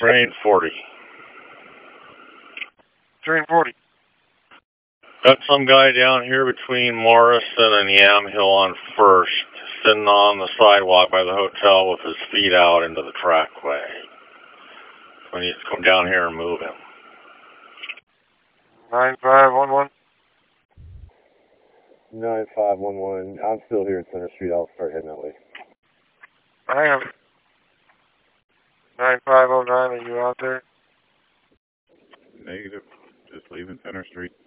Train 40. Train 40. Got some guy down here between Morrison and Yamhill on First, sitting on the sidewalk by the hotel with his feet out into the trackway. So I need to come down here and move him. 9511. 9511. I'm still here at Center Street. I'll start heading that way. I am. 9509, are you out there? Negative. Just leaving Center Street.